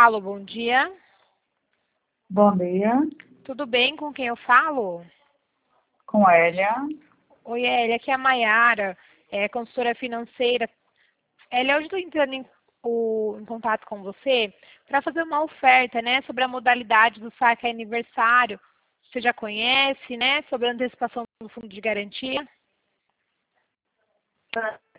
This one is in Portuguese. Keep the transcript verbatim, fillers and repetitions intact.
Alô, bom dia. Bom dia, Tudo bem? Com quem eu falo? com Hélia. Oi, Elia, aqui é a Maiara, é consultora financeira. Elia, hoje estou entrando em, o- em contato com você para fazer uma oferta, né, sobre a modalidade do saque aniversário. Você já conhece, né, sobre a antecipação do fundo de garantia?